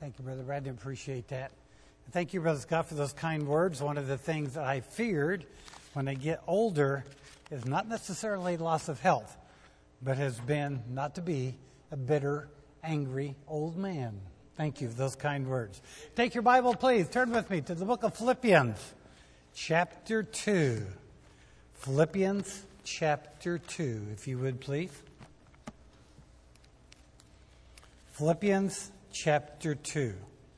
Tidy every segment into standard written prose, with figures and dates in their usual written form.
Thank you, Brother Brad. I appreciate that. And thank you, Brother Scott, for those kind words. One of the things that I feared when I get older is not necessarily loss of health, but has been not to be a bitter, angry old man. Thank you for those kind words. Take your Bible, please. Turn with me to the book of Philippians, chapter 2. Philippians, chapter 2, if you would, please. Philippians, chapter 2.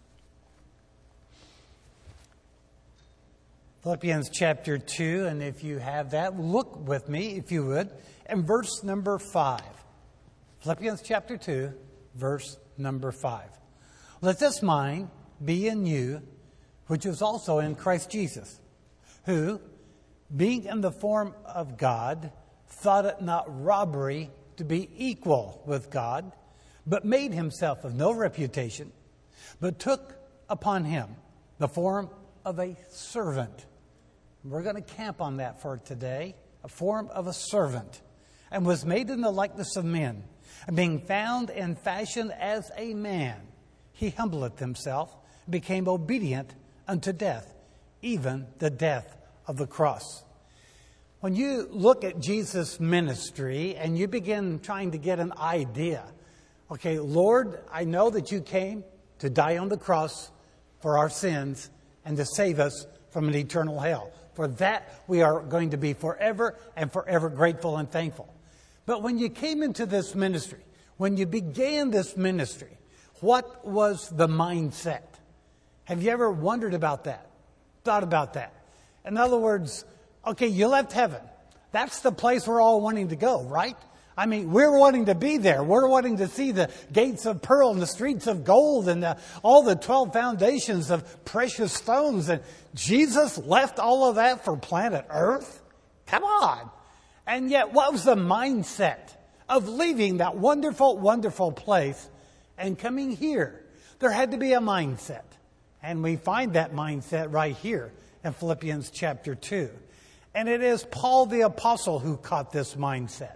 Philippians chapter 2, and if you have that, look with me, if you would, in verse number 5. Philippians chapter 2, verse number 5. Let this mind be in you, which was also in Christ Jesus, who, being in the form of God, thought it not robbery to be equal with God, but made himself of no reputation, but took upon him the form of a servant. We're going to camp on that for today, a form of a servant, and was made in the likeness of men. And being found in fashion as a man, he humbled himself, and became obedient unto death, even the death of the cross. When you look at Jesus' ministry and you begin trying to get an idea, okay, Lord, I know that you came to die on the cross for our sins and to save us from an eternal hell. For that, we are going to be forever and forever grateful and thankful. But when you came into this ministry, when you began this ministry, what was the mindset? Have you ever wondered about that? Thought about that? In other words, okay, you left heaven. That's the place we're all wanting to go, right? I mean, we're wanting to be there. We're wanting to see the gates of pearl and the streets of gold and all the 12 foundations of precious stones. And Jesus left all of that for planet Earth? Come on. And yet, what was the mindset of leaving that wonderful, wonderful place and coming here? There had to be a mindset. And we find that mindset right here in Philippians chapter 2. And it is Paul the Apostle who caught this mindset.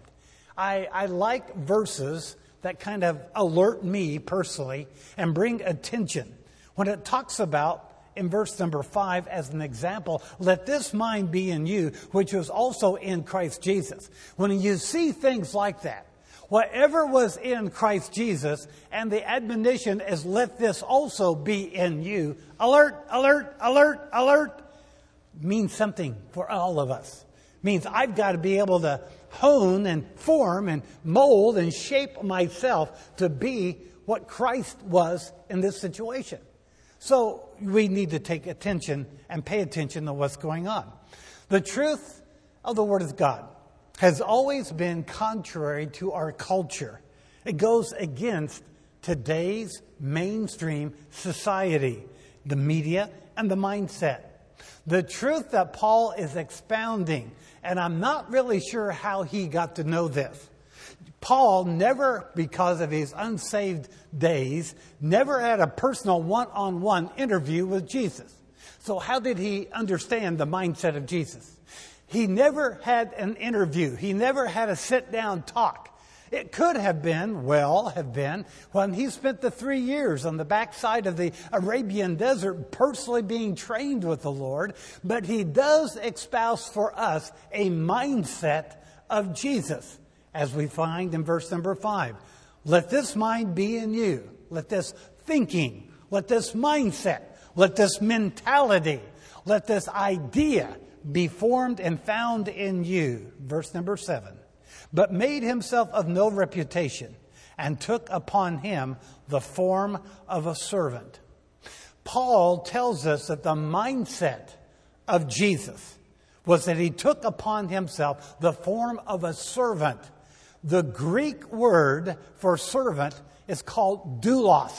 I like verses that kind of alert me personally and bring attention. When it talks about, in verse number 5, as an example, let this mind be in you, which was also in Christ Jesus. When you see things like that, whatever was in Christ Jesus, and the admonition is let this also be in you, alert, alert, alert, alert, means something for all of us. Means I've got to be able to hone and form and mold and shape myself to be what Christ was in this situation. So we need to take attention and pay attention to what's going on. The truth of the Word of God has always been contrary to our culture. It goes against today's mainstream society, the media, and the mindset. The truth that Paul is expounding, and I'm not really sure how he got to know this. Paul never, because of his unsaved days, never had a personal one-on-one interview with Jesus. So how did he understand the mindset of Jesus? He never had an interview. He never had a sit-down talk. It could have been, when he spent the 3 years on the backside of the Arabian desert personally being trained with the Lord. But he does espouse for us a mindset of Jesus, as we find in verse number 5. Let this mind be in you. Let this thinking, let this mindset, let this mentality, let this idea be formed and found in you. Verse number 7. But made himself of no reputation, and took upon him the form of a servant. Paul tells us that the mindset of Jesus was that he took upon himself the form of a servant. The Greek word for servant is called doulos,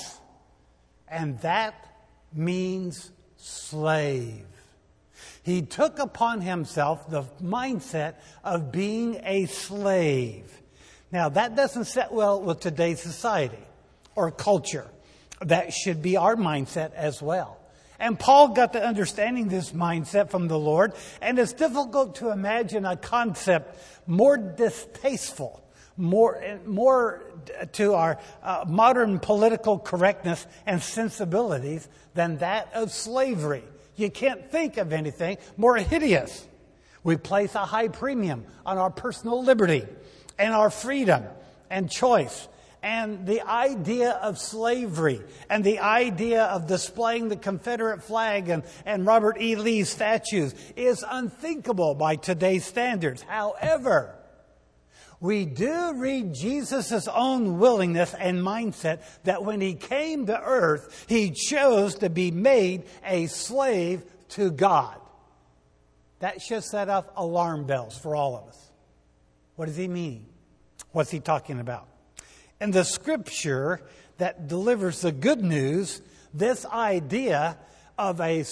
and that means slave. He took upon himself the mindset of being a slave. Now, that doesn't sit well with today's society or culture. That should be our mindset as well. And Paul got to understanding this mindset from the Lord, and it's difficult to imagine a concept more distasteful, more to our modern political correctness and sensibilities than that of slavery. You can't think of anything more hideous. We place a high premium on our personal liberty and our freedom and choice. And the idea of slavery and the idea of displaying the Confederate flag and Robert E. Lee statues is unthinkable by today's standards. However, we do read Jesus' own willingness and mindset that when he came to earth, he chose to be made a slave to God. That should set off alarm bells for all of us. What does he mean? What's he talking about? In the scripture that delivers the good news, this idea of a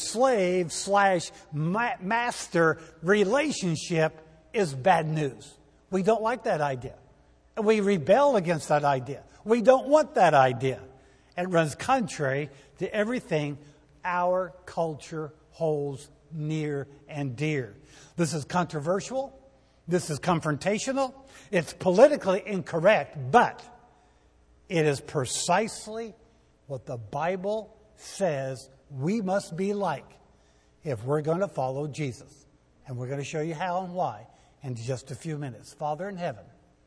slave/master relationship is bad news. We don't like that idea. We rebel against that idea. We don't want that idea. It runs contrary to everything our culture holds near and dear. This is controversial. This is confrontational. It's politically incorrect, but it is precisely what the Bible says we must be like if we're going to follow Jesus. And we're going to show you how and why in just a few minutes. Father in heaven,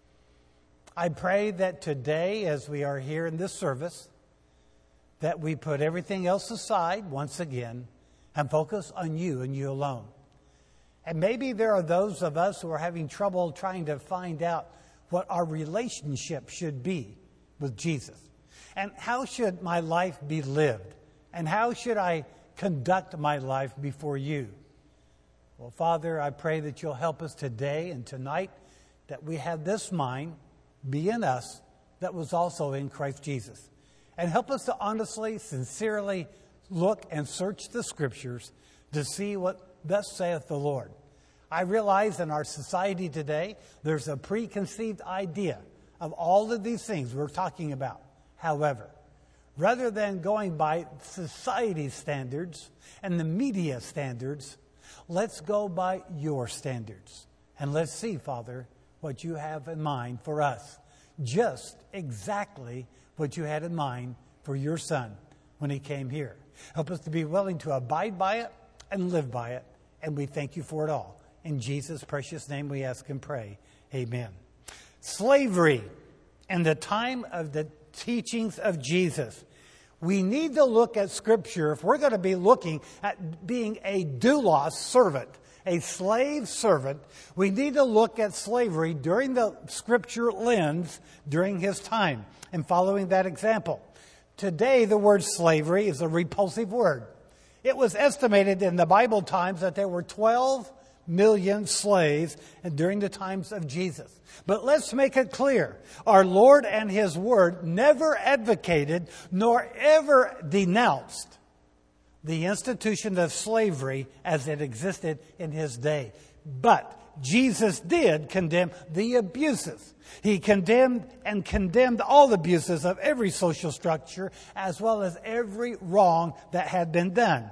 I pray that today, as we are here in this service, that we put everything else aside once again and focus on you and you alone. And maybe there are those of us who are having trouble trying to find out what our relationship should be with Jesus. And how should my life be lived? And how should I conduct my life before you? Well, Father, I pray that you'll help us today and tonight, that we have this mind be in us that was also in Christ Jesus. And help us to honestly, sincerely look and search the scriptures to see what thus saith the Lord. I realize in our society today, there's a preconceived idea of all of these things we're talking about. However, rather than going by society's standards and the media standards, let's go by your standards. And let's see, Father, what you have in mind for us. Just exactly what you had in mind for your Son when he came here. Help us to be willing to abide by it and live by it. And we thank you for it all. In Jesus' precious name we ask and pray. Amen. Slavery in the time of the teachings of Jesus. We need to look at Scripture if we're going to be looking at being a doulos servant, a slave servant. We need to look at slavery during the Scripture lens during his time and following that example. Today, the word slavery is a repulsive word. It was estimated in the Bible times that there were 12 million slaves during the times of Jesus. But let's make it clear. Our Lord and his word never advocated nor ever denounced the institution of slavery as it existed in his day. But Jesus did condemn the abuses. He condemned all abuses of every social structure as well as every wrong that had been done.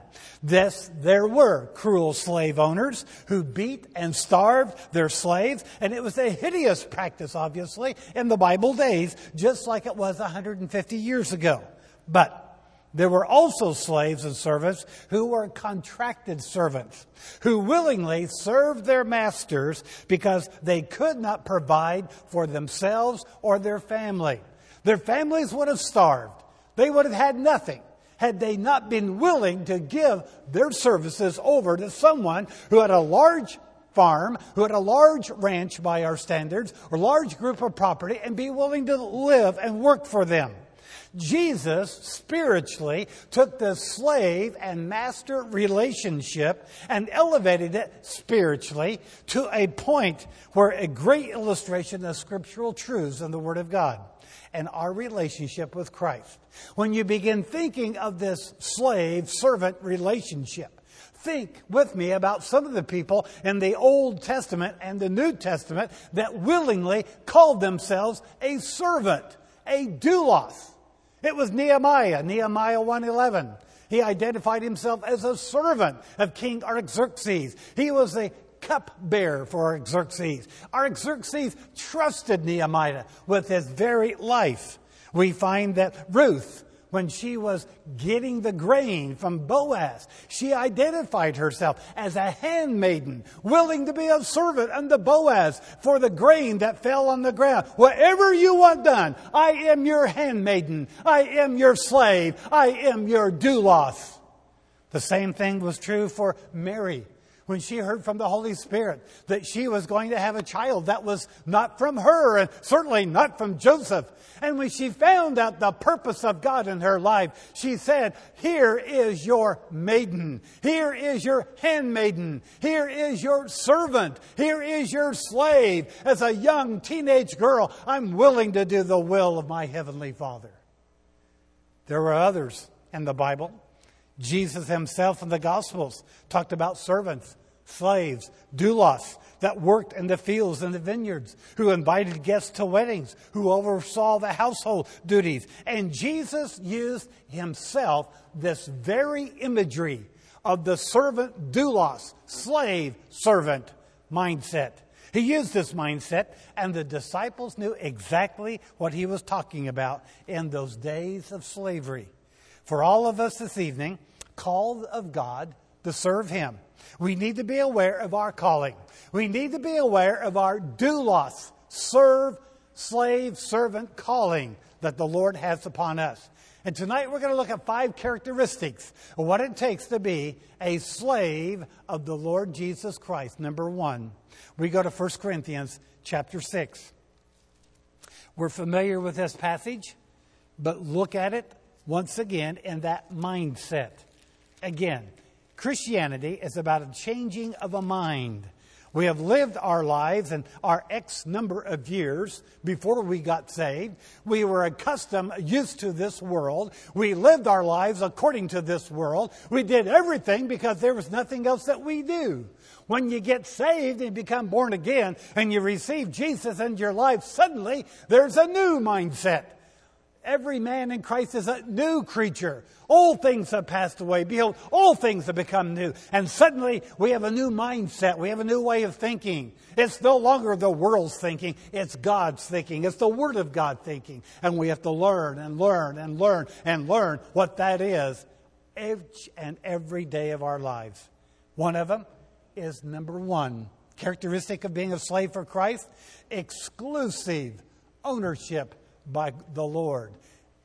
There were cruel slave owners who beat and starved their slaves, and it was a hideous practice, obviously, in the Bible days, just like it was 150 years ago. But there were also slaves and servants who were contracted servants, who willingly served their masters because they could not provide for themselves or their family. Their families would have starved. They would have had nothing had they not been willing to give their services over to someone who had a large farm, who had a large ranch by our standards, or large group of property, and be willing to live and work for them. Jesus spiritually took the slave and master relationship and elevated it spiritually to a point where a great illustration of scriptural truths in the Word of God and our relationship with Christ. When you begin thinking of this slave-servant relationship, think with me about some of the people in the Old Testament and the New Testament that willingly called themselves a servant, a doulos. It was Nehemiah 1:11. He identified himself as a servant of King Artaxerxes. He was the cupbearer for Artaxerxes. Artaxerxes trusted Nehemiah with his very life. We find that Ruth, when she was getting the grain from Boaz, she identified herself as a handmaiden, willing to be a servant unto Boaz for the grain that fell on the ground. Whatever you want done, I am your handmaiden. I am your slave. I am your doulos. The same thing was true for Mary when she heard from the Holy Spirit that she was going to have a child that was not from her and certainly not from Joseph. And when she found out the purpose of God in her life, she said, here is your maiden. Here is your handmaiden. Here is your servant. Here is your slave. As a young teenage girl, I'm willing to do the will of my Heavenly Father. There were others in the Bible. Jesus himself in the Gospels talked about servants, slaves, doulos, that worked in the fields and the vineyards, who invited guests to weddings, who oversaw the household duties. And Jesus used himself this very imagery of the servant, doulos, slave, servant mindset. He used this mindset, and the disciples knew exactly what he was talking about in those days of slavery. For all of us this evening, called of God to serve him, we need to be aware of our calling. We need to be aware of our doulos, slave, servant calling that the Lord has upon us. And tonight we're going to look at 5 characteristics of what it takes to be a slave of the Lord Jesus Christ. Number 1, we go to 1 Corinthians chapter 6. We're familiar with this passage, but look at it once again in that mindset. Again, Christianity is about a changing of a mind. We have lived our lives and our X number of years before we got saved. We were accustomed, used to this world. We lived our lives according to this world. We did everything because there was nothing else that we do. When you get saved and become born again and you receive Jesus into your life, suddenly there's a new mindset. Every man in Christ is a new creature. Old things have passed away. Behold, all things have become new. And suddenly we have a new mindset. We have a new way of thinking. It's no longer the world's thinking. It's God's thinking. It's the Word of God thinking. And we have to learn and learn and learn and learn what that is each and every day of our lives. One of them is number 1. Characteristic of being a slave for Christ: exclusive ownership by the Lord.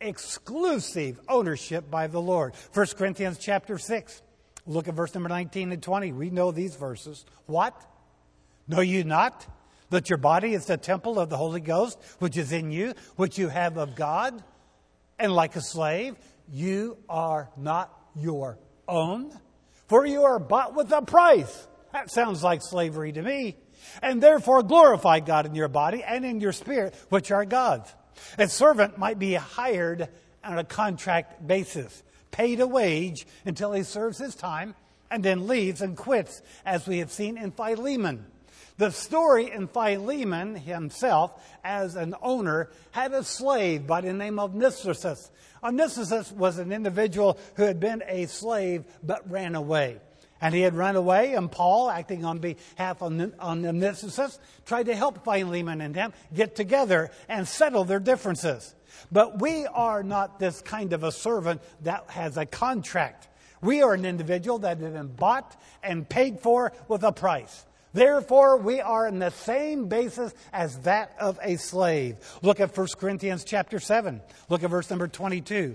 Exclusive ownership by the Lord. 1 Corinthians chapter 6. Look at verse number 19 and 20. We know these verses. What? Know you not that your body is the temple of the Holy Ghost, which is in you, which you have of God? And like a slave, you are not your own, for you are bought with a price. That sounds like slavery to me. And therefore glorify God in your body and in your spirit, which are God's. A servant might be hired on a contract basis, paid a wage until he serves his time, and then leaves and quits, as we have seen in Philemon. The story in Philemon himself, as an owner, had a slave by the name of Narcissus. Narcissus was an individual who had been a slave but ran away. And he had run away, and Paul, acting on behalf of Narcissus, tried to help Philemon and him get together and settle their differences. But we are not this kind of a servant that has a contract. We are an individual that has been bought and paid for with a price. Therefore, we are in the same basis as that of a slave. Look at 1 Corinthians chapter 7. Look at verse number 22.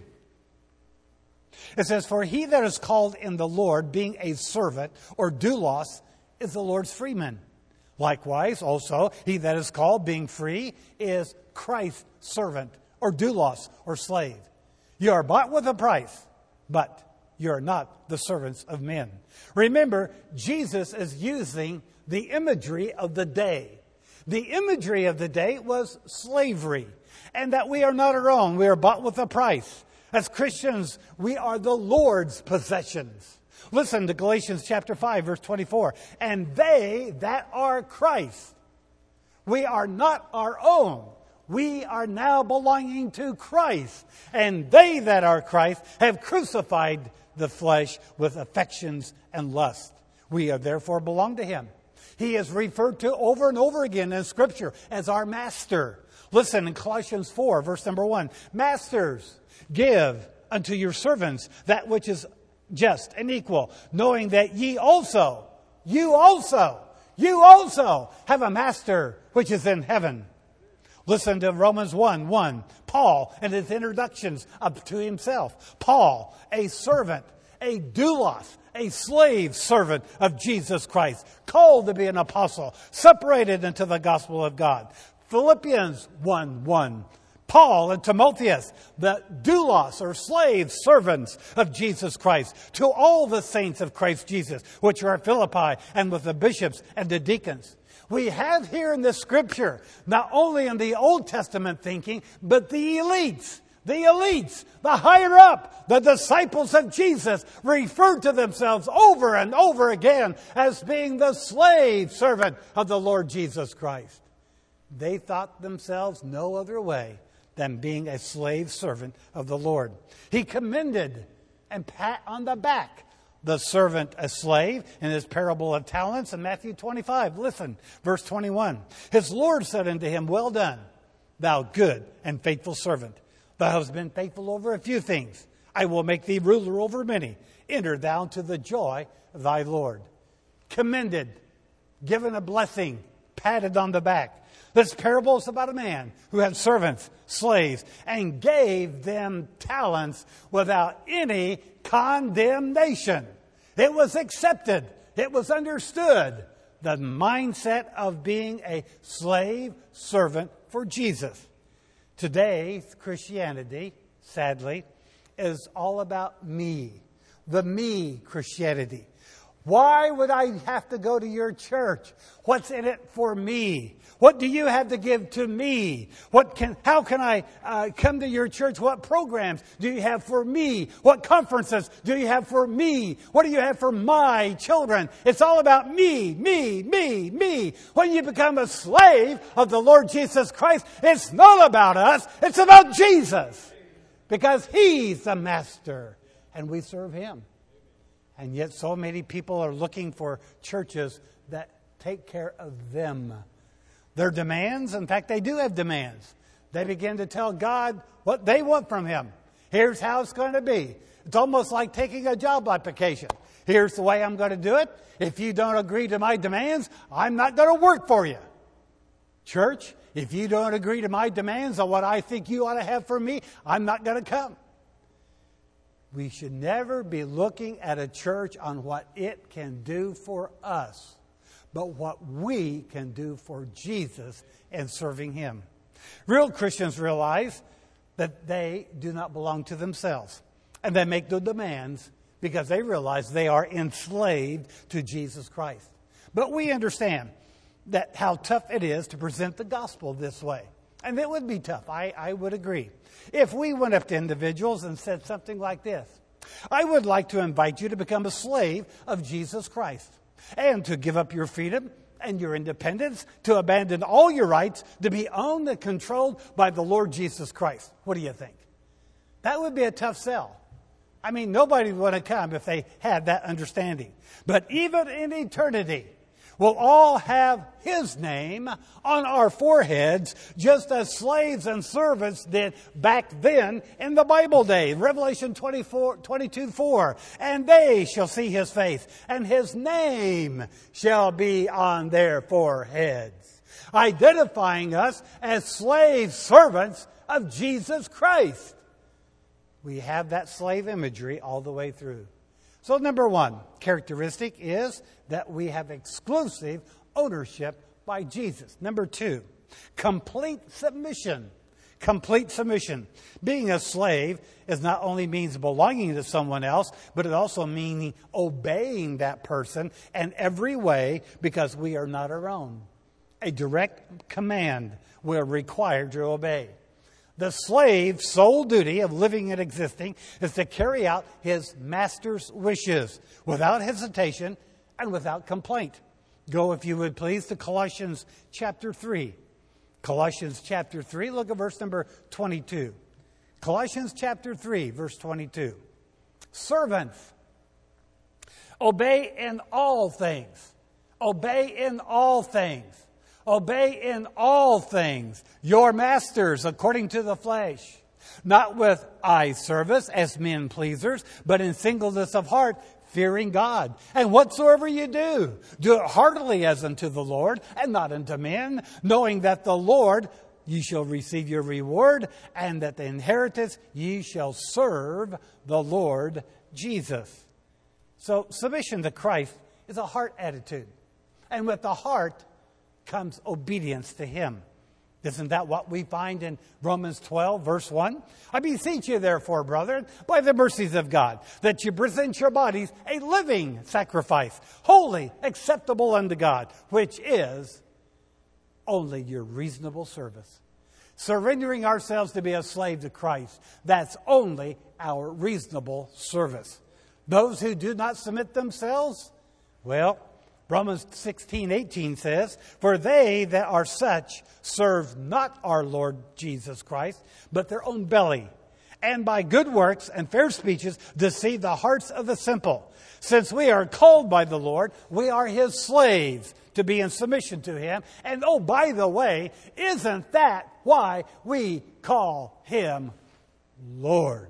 It says, for he that is called in the Lord, being a servant or doulos, is the Lord's freeman. Likewise, also, he that is called, being free, is Christ's servant or doulos or slave. You are bought with a price, but you are not the servants of men. Remember, Jesus is using the imagery of the day. The imagery of the day was slavery, and that we are not our own. We are bought with a price. As Christians, we are the Lord's possessions. Listen to Galatians chapter 5, verse 24. And they that are Christ, we are not our own. We are now belonging to Christ. And they that are Christ have crucified the flesh with affections and lust. We are therefore belong to him. He is referred to over and over again in Scripture as our master. Listen, in Colossians 4, verse number 1, Masters, give unto your servants that which is just and equal, knowing that you also have a master which is in heaven. Listen to Romans 1:1. Paul and his introductions up to himself. Paul, a servant, a doulos, a slave servant of Jesus Christ, called to be an apostle, separated into the gospel of God. Philippians 1:1. Paul and Timotheus, the doulos or slave servants of Jesus Christ, to all the saints of Christ Jesus, which are at Philippi, and with the bishops and the deacons. We have here in the Scripture, not only in the Old Testament thinking, but the elites, the higher up, the disciples of Jesus referred to themselves over and over again as being the slave servant of the Lord Jesus Christ. They thought themselves no other way than being a slave servant of the Lord. He commended and pat on the back the servant a slave in his parable of talents in Matthew 25. Listen, verse 21. His Lord said unto him, Well done, thou good and faithful servant. Thou hast been faithful over a few things. I will make thee ruler over many. Enter thou into the joy of thy Lord. Commended, given a blessing, patted on the back. This parable is about a man who had servants, slaves, and gave them talents without any condemnation. It was accepted. It was understood. The mindset of being a slave servant for Jesus. Today, Christianity, sadly, is all about me. The me Christianity. Why would I have to go to your church? What's in it for me? What do you have to give to me? How can I come to your church? What programs do you have for me? What conferences do you have for me? What do you have for my children? It's all about me. When you become a slave of the Lord Jesus Christ, it's not about us. It's about Jesus. Because He's the master and we serve Him. And yet so many people are looking for churches that take care of them. Their demands, in fact, they do have demands. They begin to tell God what they want from Him. Here's how it's going to be. It's almost like taking a job application. Here's the way I'm going to do it. If you don't agree to my demands, I'm not going to work for you. Church, if you don't agree to my demands on what I think you ought to have for me, I'm not going to come. We should never be looking at a church on what it can do for us, but what we can do for Jesus and serving Him. Real Christians realize that they do not belong to themselves, and they make the demands because they realize they are enslaved to Jesus Christ. But we understand that how tough it is to present the gospel this way. And it would be tough, I would agree. If we went up to individuals and said something like this, I would like to invite you to become a slave of Jesus Christ and to give up your freedom and your independence, to abandon all your rights, to be owned and controlled by the Lord Jesus Christ. What do you think? That would be a tough sell. I mean, nobody would want to come if they had that understanding. But even in eternity, we'll all have His name on our foreheads, just as slaves and servants did back then in the Bible day. Revelation 22:4. And they shall see His face, and His name shall be on their foreheads, identifying us as slave servants of Jesus Christ. We have that slave imagery all the way through. So number one characteristic is that we have exclusive ownership by Jesus. Number two, complete submission. Complete submission. Being a slave is not only means belonging to someone else, but it also means obeying that person in every way because we are not our own. A direct command we are required to obey. The slave's sole duty of living and existing is to carry out his master's wishes without hesitation and without complaint. Go, if you would please, to Colossians chapter 3. Colossians chapter 3, look at verse number 22. Colossians chapter 3, verse 22. Servants, obey in all things. obey in all things. Obey in all things your masters according to the flesh, not with eye service as men pleasers, but in singleness of heart, fearing God. And whatsoever you do, do it heartily as unto the Lord, and not unto men, knowing that the Lord ye shall receive your reward, and that the inheritance ye shall serve the Lord Jesus. So submission to Christ is a heart attitude. And with the heart comes obedience to Him. Isn't that what we find in Romans 12, verse 1? I beseech you, therefore, brethren, by the mercies of God, that you present your bodies a living sacrifice, holy, acceptable unto God, which is only your reasonable service. Surrendering ourselves to be a slave to Christ, that's only our reasonable service. Those who do not submit themselves, well, Romans 16:18 says, for they that are such serve not our Lord Jesus Christ, but their own belly, and by good works and fair speeches deceive the hearts of the simple. Since we are called by the Lord, we are His slaves to be in submission to Him. And oh, by the way, isn't that why we call Him Lord?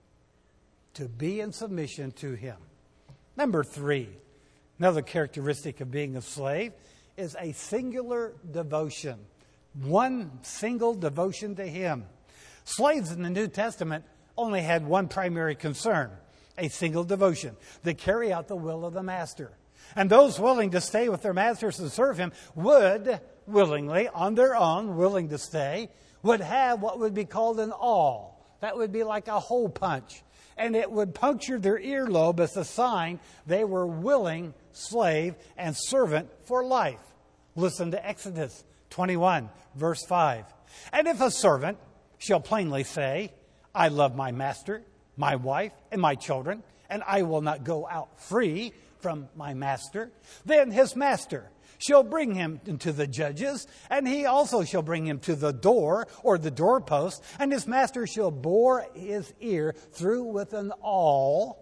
To be in submission to Him. Number 3. Another characteristic of being a slave is a singular devotion. One single devotion to Him. Slaves in the New Testament only had one primary concern, a single devotion, to carry out the will of the master. And those willing to stay with their masters and serve Him would willingly, on their own, willing to stay, would have what would be called an awl. That would be like a hole punch. And it would puncture their earlobe as a sign they were willing slave and servant for life. Listen to Exodus 21, verse 5. And if a servant shall plainly say, I love my master, my wife, and my children, and I will not go out free from my master, then his master shall bring him into the judges, and he also shall bring him to the door or the doorpost, and his master shall bore his ear through with an awl,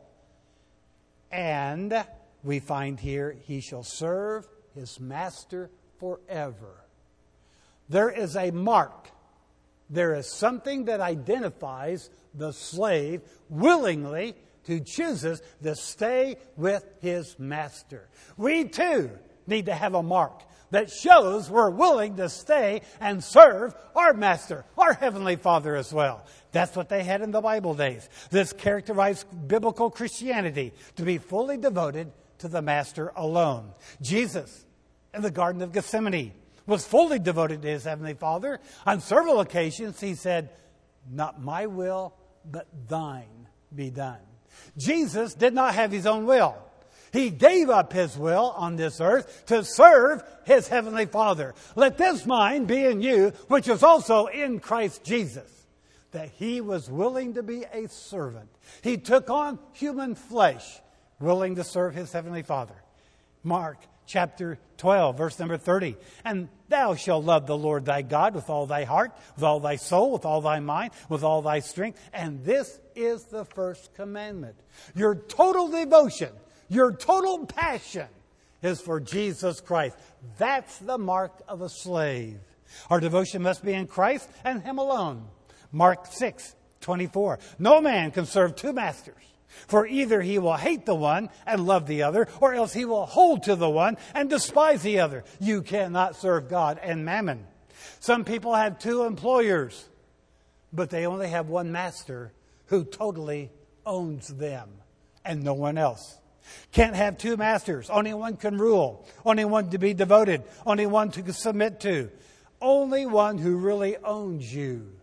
and we find here, he shall serve his master forever. There is a mark. There is something that identifies the slave willingly who chooses to stay with his master. We too need to have a mark that shows we're willing to stay and serve our master, our Heavenly Father as well. That's what they had in the Bible days. This characterized biblical Christianity, to be fully devoted to the master alone. Jesus, in the Garden of Gethsemane, was fully devoted to His Heavenly Father. On several occasions, He said, not my will, but thine be done. Jesus did not have His own will. He gave up His will on this earth to serve His Heavenly Father. Let this mind be in you, which is also in Christ Jesus. That He was willing to be a servant. He took on human flesh, willing to serve His Heavenly Father. Mark chapter 12, verse number 30. And thou shalt love the Lord thy God with all thy heart, with all thy soul, with all thy mind, with all thy strength. And this is the first commandment. Your total devotion, your total passion is for Jesus Christ. That's the mark of a slave. Our devotion must be in Christ and Him alone. Mark 6:24. No man can serve two masters. For either he will hate the one and love the other, or else he will hold to the one and despise the other. You cannot serve God and mammon. Some people have two employers, but they only have one master who totally owns them and no one else. Can't have two masters. Only one can rule. Only one to be devoted. Only one to submit to. Only one who really owns you.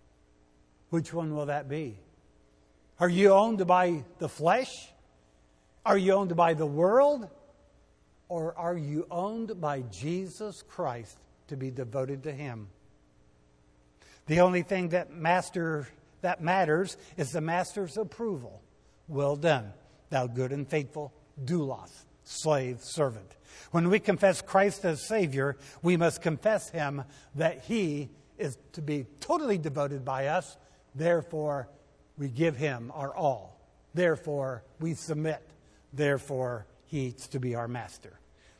Which one will that be? Are you owned by the flesh? Are you owned by the world? Or are you owned by Jesus Christ to be devoted to Him? The only thing that matters is the master's approval. Well done, thou good and faithful doulos, slave servant. When we confess Christ as Savior, we must confess Him that He is to be totally devoted by us. Therefore, we give Him our all. Therefore, we submit. Therefore, He's to be our master.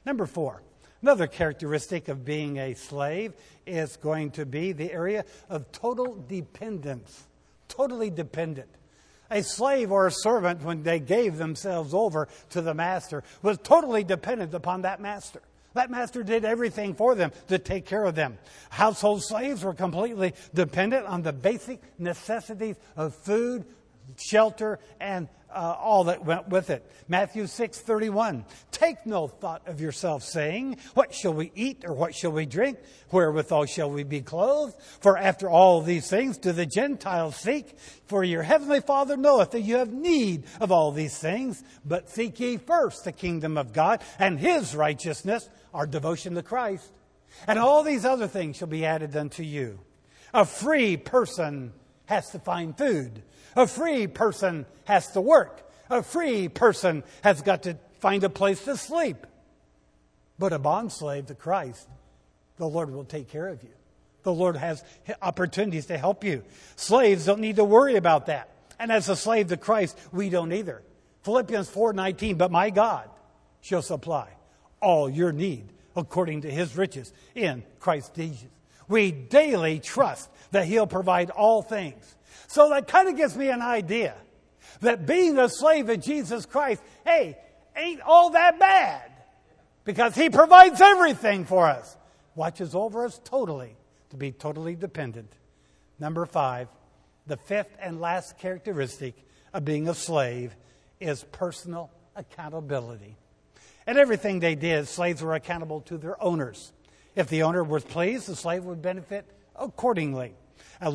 Number 4, another characteristic of being a slave is going to be the area of total dependence. Totally dependent. A slave or a servant, when they gave themselves over to the master, was totally dependent upon that master. That master did everything for them to take care of them. Household slaves were completely dependent on the basic necessities of food, shelter, and all that went with it. Matthew 6:31. Take no thought of yourself, saying, what shall we eat, or what shall we drink? Wherewithal shall we be clothed? For after all these things do the Gentiles seek. For your heavenly Father knoweth that you have need of all these things. But seek ye first the kingdom of God and His righteousness, our devotion to Christ. And all these other things shall be added unto you. A free person has to find food. A free person has to work. A free person has got to find a place to sleep. But a bondslave to Christ, the Lord will take care of you. The Lord has opportunities to help you. Slaves don't need to worry about that. And as a slave to Christ, we don't either. Philippians 4:19, but my God shall supply all your need according to His riches in Christ Jesus. We daily trust that He'll provide all things. So that kind of gives me an idea that being a slave of Jesus Christ, hey, ain't all that bad. Because He provides everything for us. Watches over us totally, to be totally dependent. Number 5, the fifth and last characteristic of being a slave is personal accountability. And everything they did, slaves were accountable to their owners. If the owner was pleased, the slave would benefit accordingly. A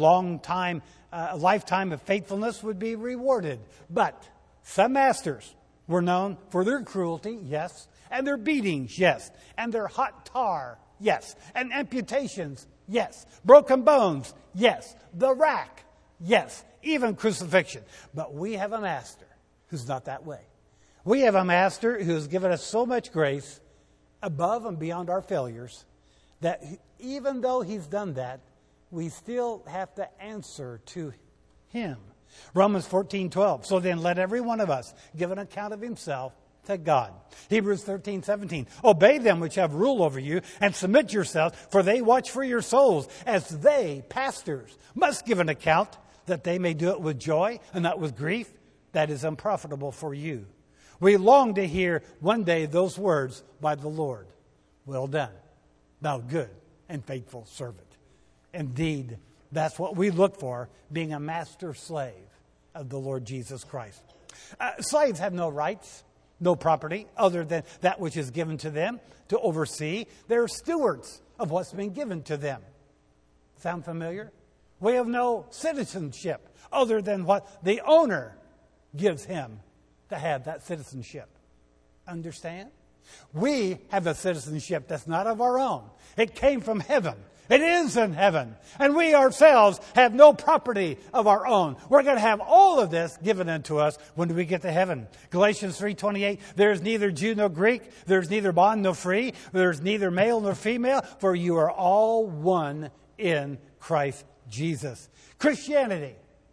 lifetime of faithfulness would be rewarded. But some masters were known for their cruelty, yes, and their beatings, yes, and their hot tar, yes, and amputations, yes, broken bones, yes, the rack, yes, even crucifixion. But we have a master who's not that way. We have a master who has given us so much grace above and beyond our failures that even though He's done that, we still have to answer to Him. Romans 14:12. So then let every one of us give an account of himself to God. Hebrews 13:17. Obey them which have rule over you and submit yourselves, for they watch for your souls, as they, pastors, must give an account, that they may do it with joy and not with grief, that is unprofitable for you. We long to hear one day those words by the Lord. Well done, thou good and faithful servant. Indeed, that's what we look for, being a master slave of the Lord Jesus Christ. Slaves have no rights, no property, other than that which is given to them to oversee. They're stewards of what's been given to them. Sound familiar? We have no citizenship other than what the owner gives him to have that citizenship. Understand? We have a citizenship that's not of our own. It came from heaven. It is in heaven. And we ourselves have no property of our own. We're going to have all of this given unto us when we get to heaven. Galatians 3:28, there is neither Jew nor Greek, there is neither bond nor free, there is neither male nor female, for you are all one in Christ Jesus. Christianity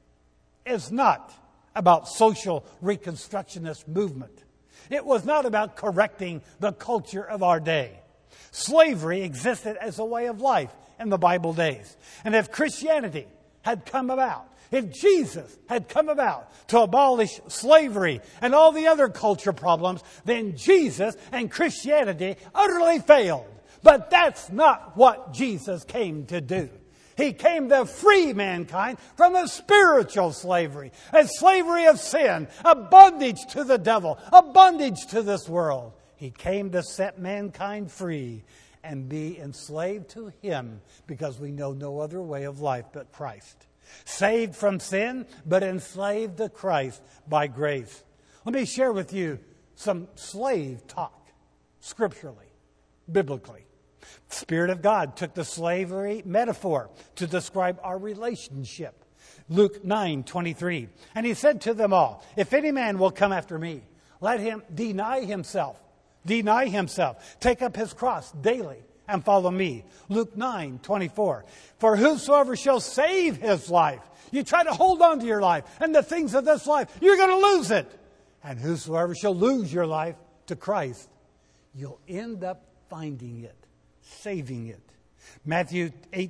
is not about social reconstructionist movement. It was not about correcting the culture of our day. Slavery existed as a way of life in the Bible days. And if Christianity had come about, if Jesus had come about to abolish slavery and all the other culture problems, then Jesus and Christianity utterly failed. But that's not what Jesus came to do. He came to free mankind from a spiritual slavery, a slavery of sin, a bondage to the devil, a bondage to this world. He came to set mankind free and be enslaved to Him, because we know no other way of life but Christ. Saved from sin, but enslaved to Christ by grace. Let me share with you some slave talk, scripturally, biblically. The Spirit of God took the slavery metaphor to describe our relationship. Luke 9:23. And He said to them all, if any man will come after me, let him deny himself. Deny himself. Take up his cross daily and follow me. Luke 9:24. For whosoever shall save his life. You try to hold on to your life and the things of this life, you're going to lose it. And whosoever shall lose your life to Christ, you'll end up finding it, saving it. Matthew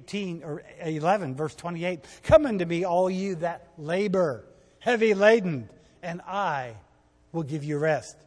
11, verse 28. Come unto me, all you that labor, heavy laden, and I will give you rest.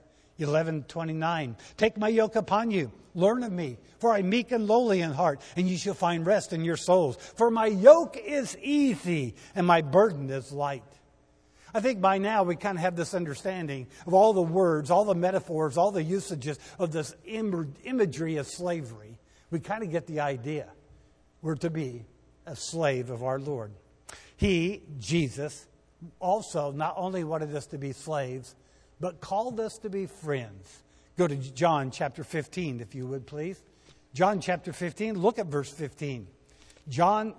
11:29. Take my yoke upon you. Learn of me, for I am meek and lowly in heart, and you shall find rest in your souls. For my yoke is easy, and my burden is light. I think by now we kind of have this understanding of all the words, all the metaphors, all the usages of this imagery of slavery. We kind of get the idea. We're to be a slave of our Lord. He, Jesus, also not only wanted us to be slaves, but called us to be friends. Go to John chapter 15, if you would, please. John chapter 15, look at verse 15. John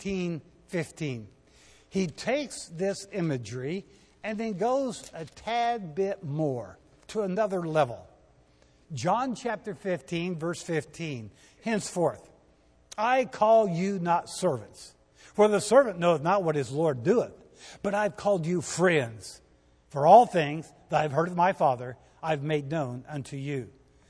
15:15. He takes this imagery and then goes a tad bit more to another level. John chapter 15, verse 15. Henceforth, I call you not servants, for the servant knoweth not what his Lord doeth, but I've called you friends. For all things that I've heard of my Father, I've made known unto you.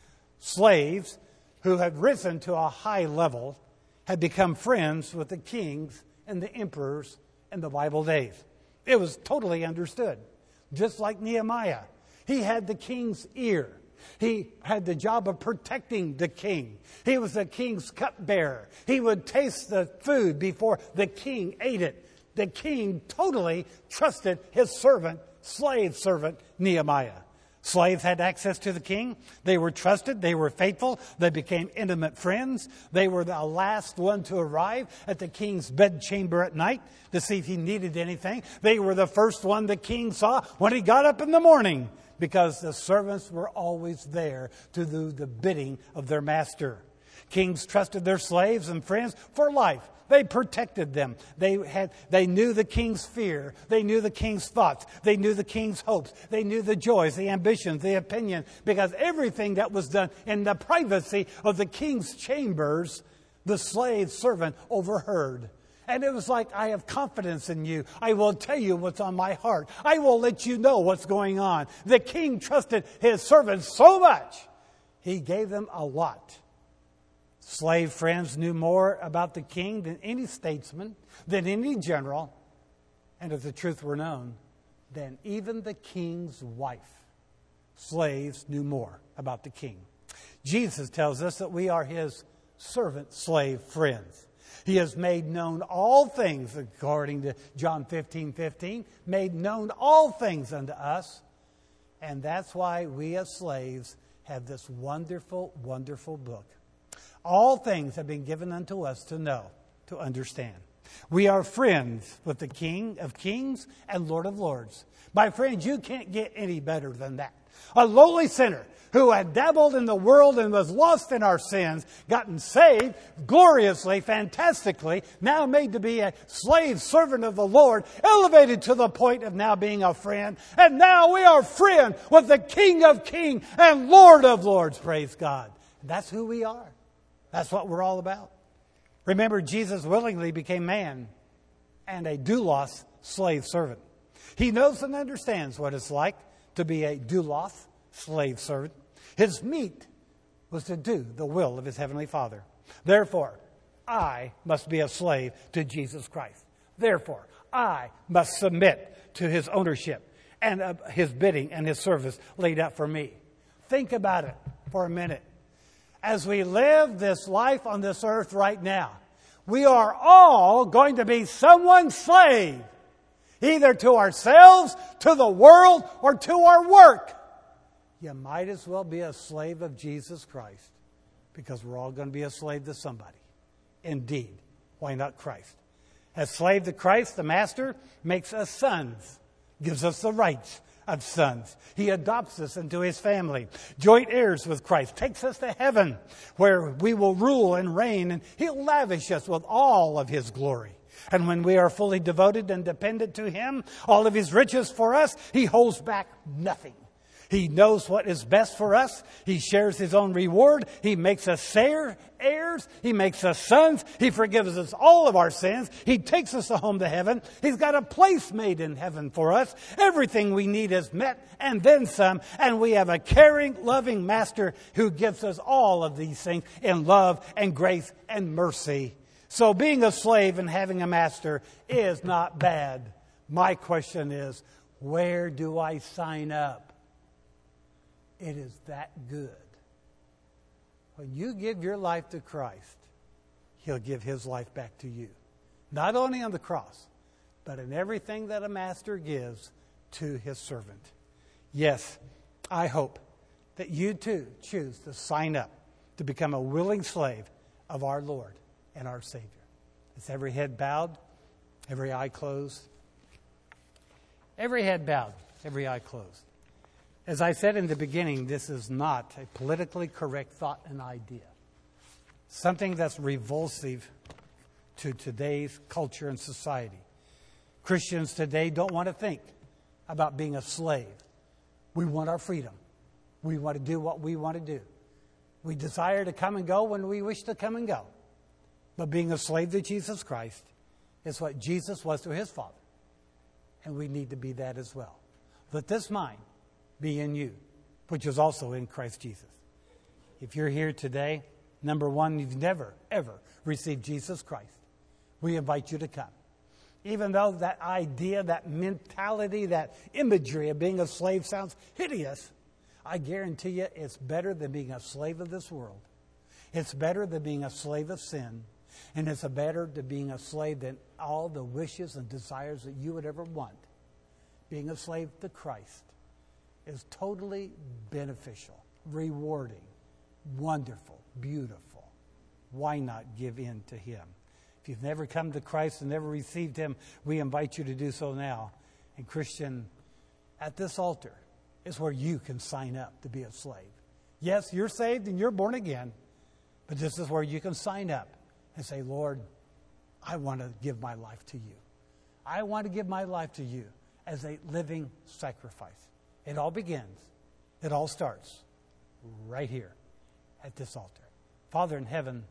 Slaves who had risen to a high level had become friends with the kings and the emperors in the Bible days. It was totally understood. Just like Nehemiah. He had the king's ear. He had the job of protecting the king. He was the king's cupbearer. He would taste the food before the king ate it. The king totally trusted his slave servant, Nehemiah. Slaves had access to the king. They were trusted. They were faithful. They became intimate friends. They were the last one to arrive at the king's bedchamber at night to see if he needed anything. They were the first one the king saw when he got up in the morning, because the servants were always there to do the bidding of their master. Kings trusted their slaves and friends for life. They protected them. They knew the king's fear. They knew the king's thoughts. They knew the king's hopes. They knew the joys, the ambitions, the opinion, because everything that was done in the privacy of the king's chambers, the slave servant overheard. And it was like, I have confidence in you. I will tell you what's on my heart. I will let you know what's going on. The king trusted his servants so much, he gave them a lot. Slave friends knew more about the king than any statesman, than any general, and if the truth were known, than even the king's wife. Slaves knew more about the king. Jesus tells us that we are his servant-slave friends. He has made known all things, according to John 15:15, made known all things unto us. And that's why we as slaves have this wonderful, wonderful book. All things have been given unto us to know, to understand. We are friends with the King of Kings and Lord of Lords. My friends, you can't get any better than that. A lowly sinner who had dabbled in the world and was lost in our sins, gotten saved gloriously, fantastically, now made to be a slave servant of the Lord, elevated to the point of now being a friend. And now we are friends with the King of Kings and Lord of Lords. Praise God. That's who we are. That's what we're all about. Remember, Jesus willingly became man and a doulos, slave servant. He knows and understands what it's like to be a doulos, slave servant. His meat was to do the will of his heavenly Father. Therefore, I must be a slave to Jesus Christ. Therefore, I must submit to his ownership and his bidding and his service laid out for me. Think about it for a minute. As we live this life on this earth right now, we are all going to be someone's slave, either to ourselves, to the world, or to our work. You might as well be a slave of Jesus Christ, because we're all going to be a slave to somebody. Indeed, why not Christ? As slave to Christ, the Master makes us sons, gives us the rights of sons. He adopts us into his family, joint heirs with Christ, takes us to heaven where we will rule and reign, and he'll lavish us with all of his glory. And when we are fully devoted and dependent to him, all of his riches for us, he holds back nothing. He knows what is best for us. He shares His own reward. He makes us heirs. He makes us sons. He forgives us all of our sins. He takes us home to heaven. He's got a place made in heaven for us. Everything we need is met and then some. And we have a caring, loving Master who gives us all of these things in love and grace and mercy. So being a slave and having a master is not bad. My question is, where do I sign up? It is that good. When you give your life to Christ, He'll give His life back to you. Not only on the cross, but in everything that a master gives to his servant. Yes, I hope that you too choose to sign up to become a willing slave of our Lord and our Savior. It's every head bowed, every eye closed. Every head bowed, every eye closed. As I said in the beginning, this is not a politically correct thought and idea. Something that's revulsive to today's culture and society. Christians today don't want to think about being a slave. We want our freedom. We want to do what we want to do. We desire to come and go when we wish to come and go. But being a slave to Jesus Christ is what Jesus was to His Father. And we need to be that as well. Let this mind be in you, which is also in Christ Jesus. If you're here today, number one, you've never, ever received Jesus Christ, we invite you to come. Even though that idea, that mentality, that imagery of being a slave sounds hideous, I guarantee you it's better than being a slave of this world. It's better than being a slave of sin. And it's better than being a slave than all the wishes and desires that you would ever want. Being a slave to Christ is totally beneficial, rewarding, wonderful, beautiful. Why not give in to Him? If you've never come to Christ and never received Him, we invite you to do so now. And Christian, at this altar is where you can sign up to be a slave. Yes, you're saved and you're born again, but this is where you can sign up and say, Lord, I want to give my life to you. I want to give my life to you as a living sacrifice. It all begins, it all starts right here at this altar. Father in heaven,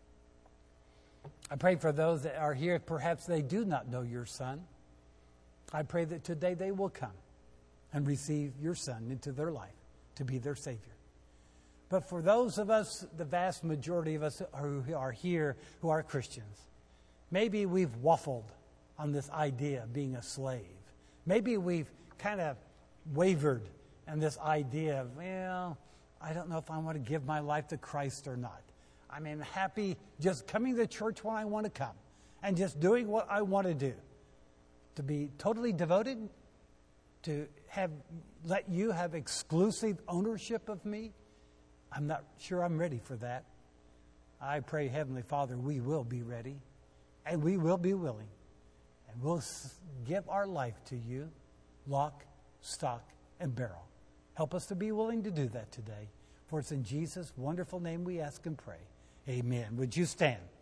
I pray for those that are here, perhaps they do not know your Son. I pray that today they will come and receive your Son into their life to be their Savior. But for those of us, the vast majority of us who are here, who are Christians, maybe we've waffled on this idea of being a slave. Maybe we've kind of wavered in this idea of, well, I don't know if I want to give my life to Christ or not. I'm happy just coming to church when I want to come and just doing what I want to do. To be totally devoted, to let you have exclusive ownership of me. I'm not sure I'm ready for that. I pray, Heavenly Father, we will be ready and we will be willing. And we'll give our life to you, lock, stock, and barrel. Help us to be willing to do that today. For it's in Jesus' wonderful name we ask and pray. Amen. Would you stand?